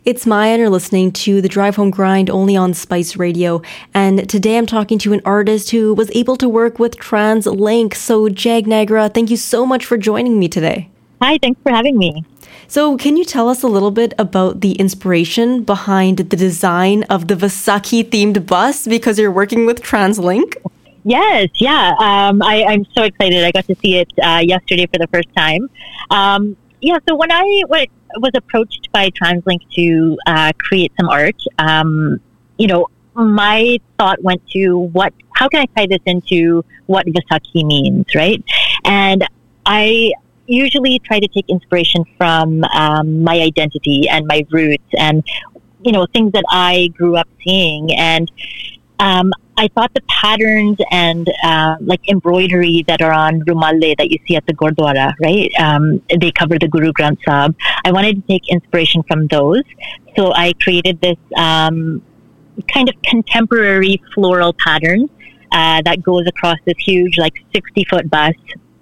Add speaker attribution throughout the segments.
Speaker 1: It's Maya and you're listening to The Drive Home Grind only on Spice Radio. And today I'm talking to an artist who was able to work with TransLink. So Jag Nagra, thank you so much for joining me today.
Speaker 2: Hi, thanks for having me.
Speaker 1: So can you tell us a little bit about the inspiration behind the design of the Vaisakhi themed bus because you're working with TransLink?
Speaker 2: Yes, yeah. I'm so excited. I got to see it yesterday for the first time. So when I was approached by TransLink to create some art, my thought went to how can I tie this into what Vaisakhi means, right? And I usually try to take inspiration from my identity and my roots and, things that I grew up seeing. And I thought the patterns and embroidery that are on rumalle that you see at the Gurdwara, right? They cover the Guru Granth Sahib. I wanted to take inspiration from those. So I created this kind of contemporary floral pattern that goes across this huge 60-foot bus.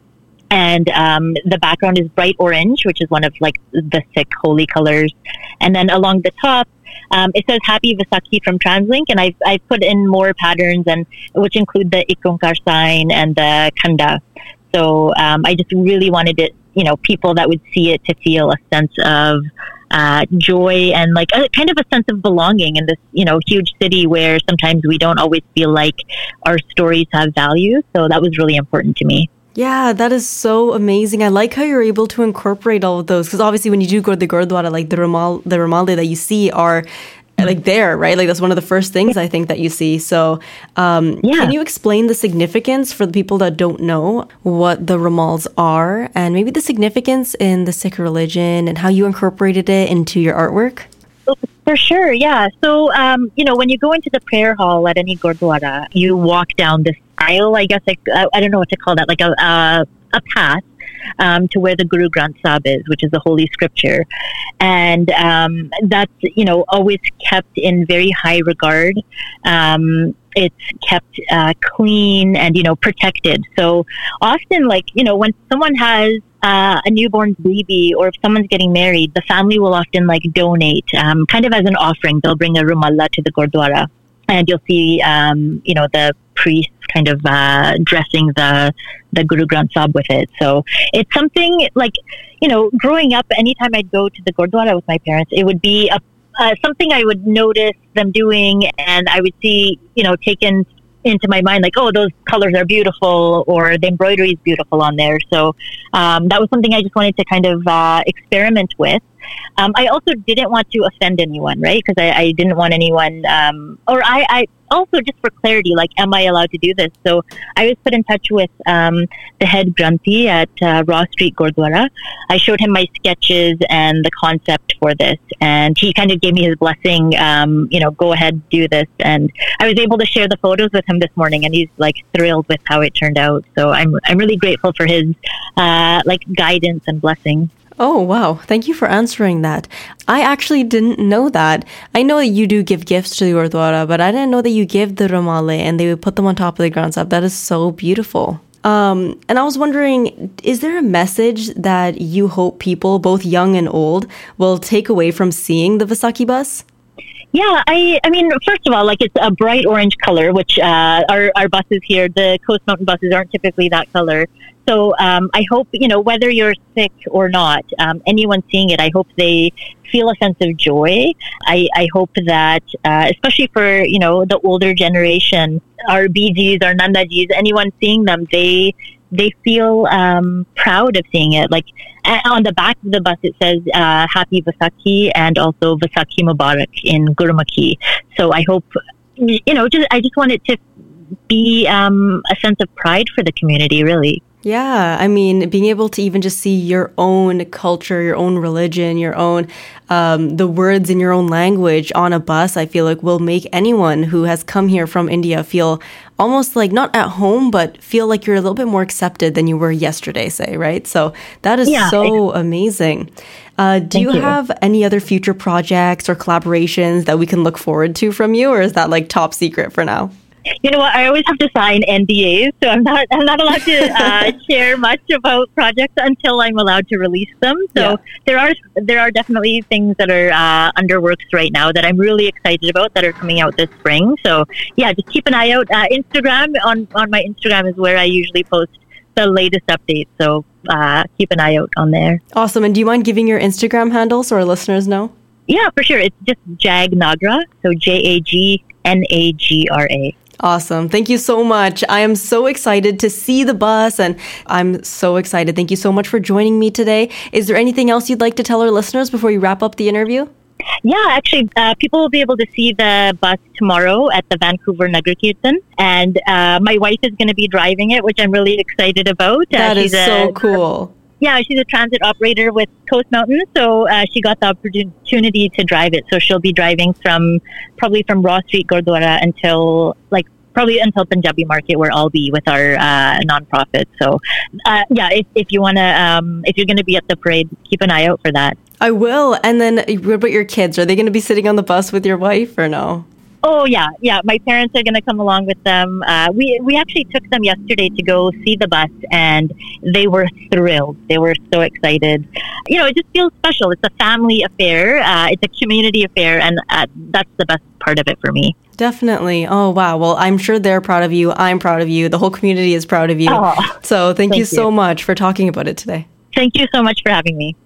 Speaker 2: And the background is bright orange, which is one of the Sikh holy colors. And then along the top, it says Happy Vaisakhi from TransLink, and I've put in more patterns, which include the Ikonkar sign and the Khanda. So I just really wanted it, people that would see it to feel a sense of joy and kind of a sense of belonging in this, huge city where sometimes we don't always feel like our stories have value. So that was really important to me.
Speaker 1: Yeah, that is so amazing. I like how you're able to incorporate all of those because obviously when you do go to the Gurdwara, the rumalle that you see are there, right? That's one of the first things I think that you see. So Can you explain the significance for the people that don't know what the rumals are and maybe the significance in the Sikh religion and how you incorporated it into your artwork?
Speaker 2: For sure, yeah. So, when you go into the prayer hall at any Gurdwara, you walk down this aisle, I guess, I don't know what to call that, a path to where the Guru Granth Sahib is, which is the Holy Scripture. And that's, always kept in very high regard. It's kept clean and, protected. So often, when someone has a newborn baby or if someone's getting married, the family will often donate, kind of as an offering. They'll bring a rumalla to the Gurdwara and you'll see, the priest kind of dressing the Guru Granth Sahib with it. So it's something growing up, anytime I'd go to the Gurdwara with my parents, it would be something I would notice them doing and I would see, taken into my mind, those colors are beautiful or the embroidery is beautiful on there. So that was something I just wanted to kind of experiment with. I also didn't want to offend anyone, right? Because I didn't want anyone, I also just for clarity, am I allowed to do this? So I was put in touch with the head Granthi at Raw Street Gurdwara. I showed him my sketches and the concept for this, and he kind of gave me his blessing, go ahead, do this. And I was able to share the photos with him this morning, and he's thrilled with how it turned out. So I'm really grateful for his guidance and blessing.
Speaker 1: Oh, wow. Thank you for answering that. I actually didn't know that. I know that you do give gifts to the Gurdwara, but I didn't know that you give the rumalle and they would put them on top of the Granth Sahib. That is so beautiful. And I was wondering, is there a message that you hope people, both young and old, will take away from seeing the Vaisakhi bus?
Speaker 2: Yeah, I mean, first of all, it's a bright orange color, which our buses here, the Coast Mountain buses aren't typically that color. So I hope, whether you're Sikh or not, anyone seeing it, I hope they feel a sense of joy. I hope that, especially for, the older generation, our BGs, our Nandajis, anyone seeing them, they feel proud of seeing it. On the back of the bus, it says Happy Vaisakhi and also Vaisakhi Mubarak in Gurumukhi. So I hope, I just want it to be a sense of pride for the community, really.
Speaker 1: Yeah, I mean, being able to even just see your own culture, your own religion, your own, the words in your own language on a bus, I feel will make anyone who has come here from India feel almost not at home, but feel like you're a little bit more accepted than you were yesterday, say, right? So that is so amazing. Do you have any other future projects or collaborations that we can look forward to from you, or is that top secret for now?
Speaker 2: You know what? I always have to sign NDAs, so I'm not allowed to share much about projects until I'm allowed to release them. So there are definitely things that are under works right now that I'm really excited about that are coming out this spring. So yeah, just keep an eye out. Instagram on my Instagram is where I usually post the latest updates. So keep an eye out on there.
Speaker 1: Awesome. And do you mind giving your Instagram handle so our listeners know?
Speaker 2: Yeah, for sure. It's just Jagnagra. So JAGNAGRA.
Speaker 1: Awesome. Thank you so much. I am so excited to see the bus, and I'm so excited. Thank you so much for joining me today. Is there anything else you'd like to tell our listeners before we wrap up the interview?
Speaker 2: Yeah, actually, people will be able to see the bus tomorrow at the Vancouver Nagar Kirtan, and my wife is going to be driving it, which I'm really excited about.
Speaker 1: That is so cool.
Speaker 2: Yeah, she's a transit operator with Coast Mountain, so she got the opportunity to drive it. So she'll be driving probably from Raw Street Gurdwara until Punjabi Market, where I'll be with our nonprofit. So if you wanna, if you're gonna be at the parade, keep an eye out for that.
Speaker 1: I will. And then what about your kids? Are they going to be sitting on the bus with your wife or no?
Speaker 2: Oh, yeah. My parents are going to come along with them. We actually took them yesterday to go see the bus, and they were thrilled. They were so excited. It just feels special. It's a family affair. It's a community affair, and that's the best part of it for me.
Speaker 1: Definitely. Oh, wow. Well, I'm sure they're proud of you. I'm proud of you. The whole community is proud of you.
Speaker 2: Oh,
Speaker 1: so thank you so much for talking about it today.
Speaker 2: Thank you so much for having me.